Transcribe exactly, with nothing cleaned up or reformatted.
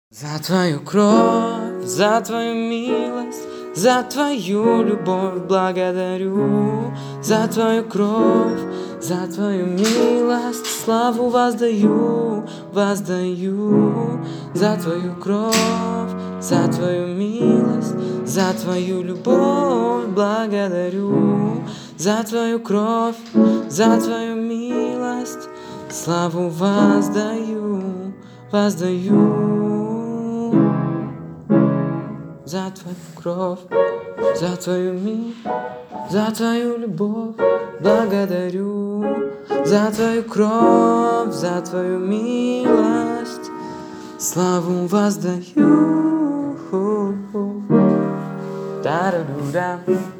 За твою кровь, за твою милость, за твою любовь благодарю. За твою кровь, за твою милость, славу воздаю, воздаю. За твою кровь, за твою милость, за твою любовь благодарю. За твою кровь, за твою милость, славу воздаю, воздаю. За твою кровь, за твою милость, за твою любовь благодарю. За твою кровь, за твою милость, славу воздаю. Та-ра-ду-да.